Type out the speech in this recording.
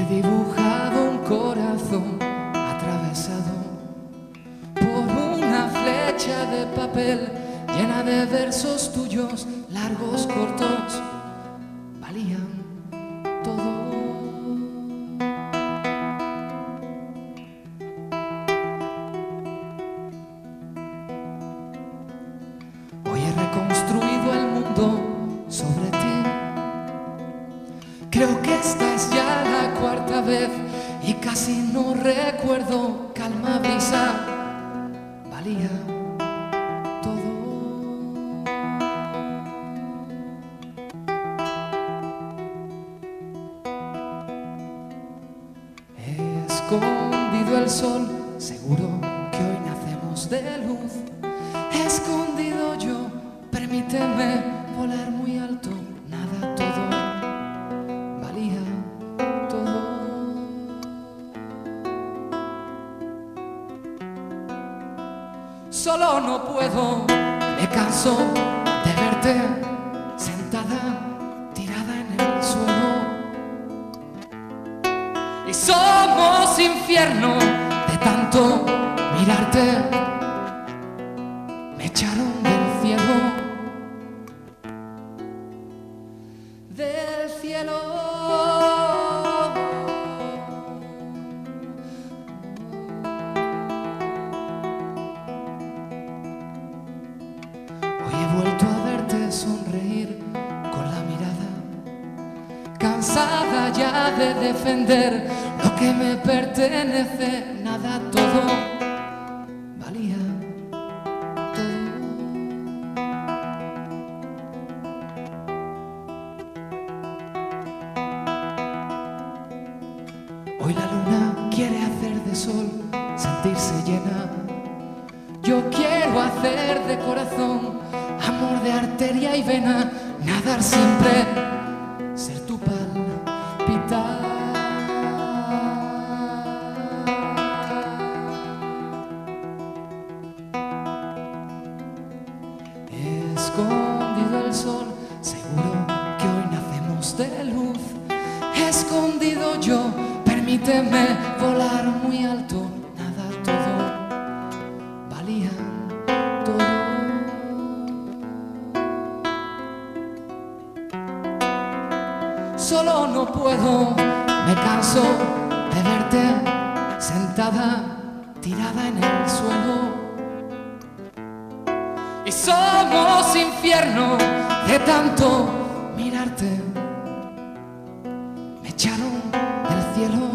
dibujado un corazón atravesado por una flecha de papel llena de versos tuyos, largos, cortos, valían todo. Hoy he reconstruido el mundo sobre ti. Creo que esta es ya la cuarta vez y casi no recuerdo. Calma, brisa, valía todo. He escondido el sol, seguro que hoy nacemos de luz. He escondido yo, permíteme volar muy alto. Nada, todo valía todo. Solo no puedo, me canso de verte sentada, tirada en el suelo. Y somos infierno de tanto mirarte. Me echaron del cielo, del cielo. Hoy he vuelto a verte sonreír con la mirada, cansada ya de defender lo que me pertenece. Nada, todo valía todo. Hoy la luna quiere hacer de sol, sentirse llena. Yo quiero hacer de corazón, amor de arteria y vena. Nadar siempre, ser tu palpitar. He escondido el sol, seguro que hoy nacemos de luz. He escondido yo, permíteme volar muy alto. Nada, todo valía todo. Solo no puedo, me canso de verte sentada, tirada en el suelo. Y somos infierno de tanto mirarte. Me echaron del cielo.